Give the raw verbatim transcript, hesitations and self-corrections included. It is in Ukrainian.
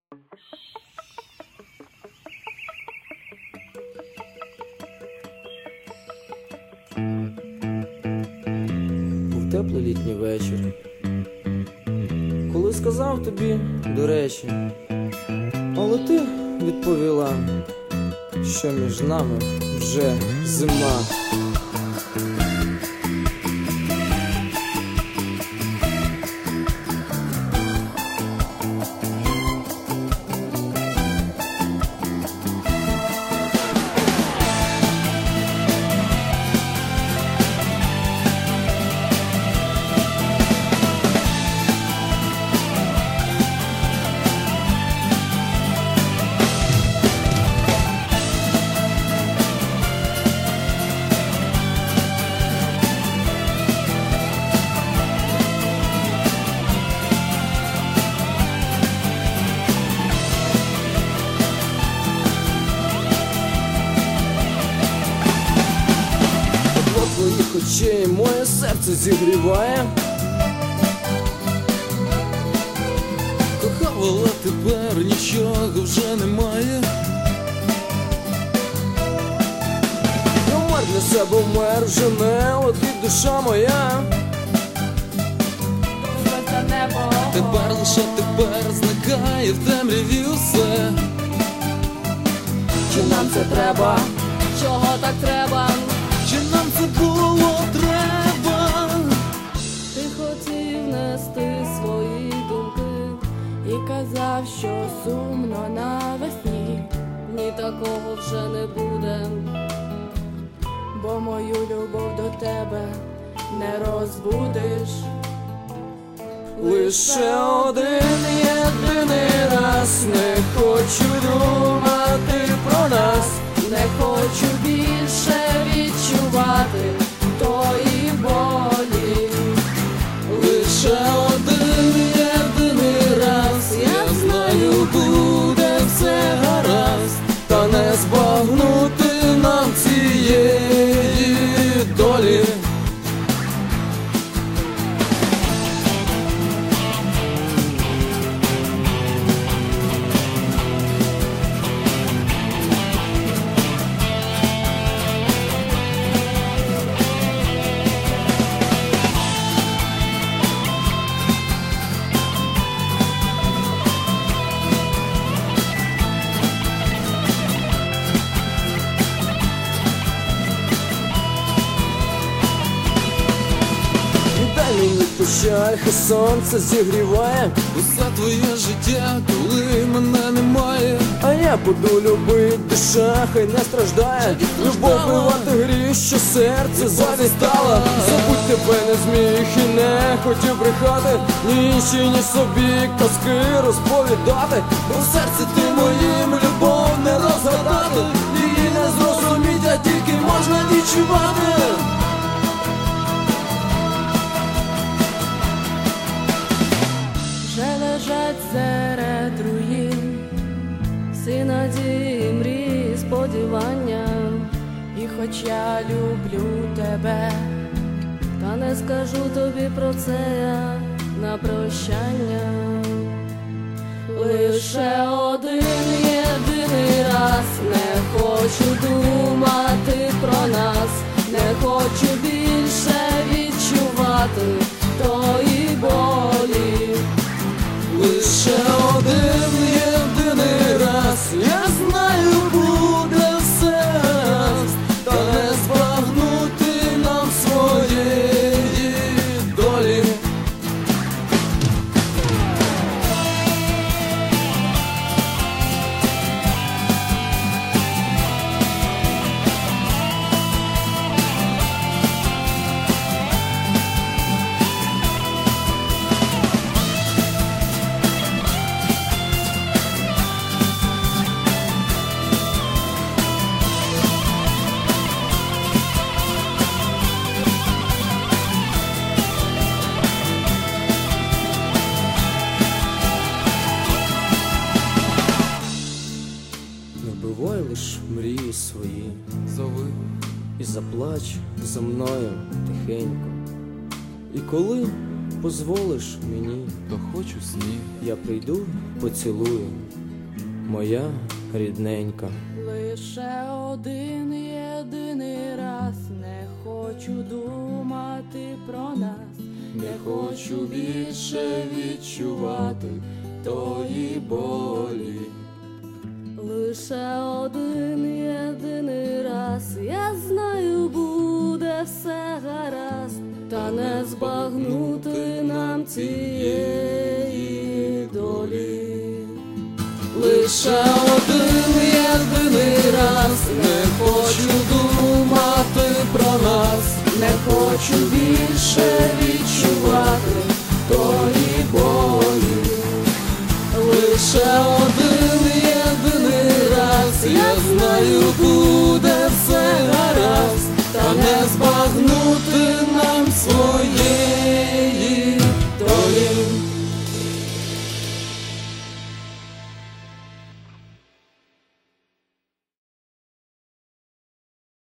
Був теплий літній вечір, коли сказав тобі, до речі, але ти відповіла, що між нами вже зима. Твоїх очей моє серце зігріває. Кохав, але тепер нічого вже немає. Умер для себе, умер, вже не летить душа моя. Тепер лише тепер зникає в темряві усе. Чи нам це треба? Чого так треба? Чи нам це було треба? Ти хотів нести свої думки і казав, що сумно навесні. Ні, такого вже не буде, бо мою любов до тебе не розбудиш. Лише один єдиний раз не хочу думати про нас. Не хочу більше відчувати тої болі. Лише один єдиний раз, я знаю, буде все гаразд, та не збагнути нам цієї долі. Пощаль, хай сонце зігріває усе твоє життя, коли мене немає. А я буду любить, душа хай не страждає. Любов бивати гріх, що серце завістала. Забудь тебе не зміг і не хотів брехати, ні іншій, ні собі казки розповідати. Бо в серці ти моїм любов не розгадати, її не зрозуміть, а тільки можна відчувати. Лежать серед руїн всі надії, мрії, сподівання. І хоч я люблю тебе, та не скажу тобі про це я на прощання. Лише один єдиний раз не хочу думати про нас. Не хочу більше відчувати тої болі. Лише один єдиний раз, я знаю, буде все гаразд, та не збагнути нам своєї долі. Вбивай лиш мрії свої, зови і заплач за мною тихенько. І коли позволиш мені, то хочу сні, я прийду, поцілую моя рідненька. Лише один єдиний раз не хочу думати про нас, Не хочу більше відчувати тої болі. лише один єдиний раз, я знаю, буде все гаразд, та не збагнути нам цієї долі. Лише один єдиний раз не хочу думати про нас, не хочу більше відчувати тої болі. Лише один єдиний раз, я знаю, буде все гаразд, та не збагнути нам своє.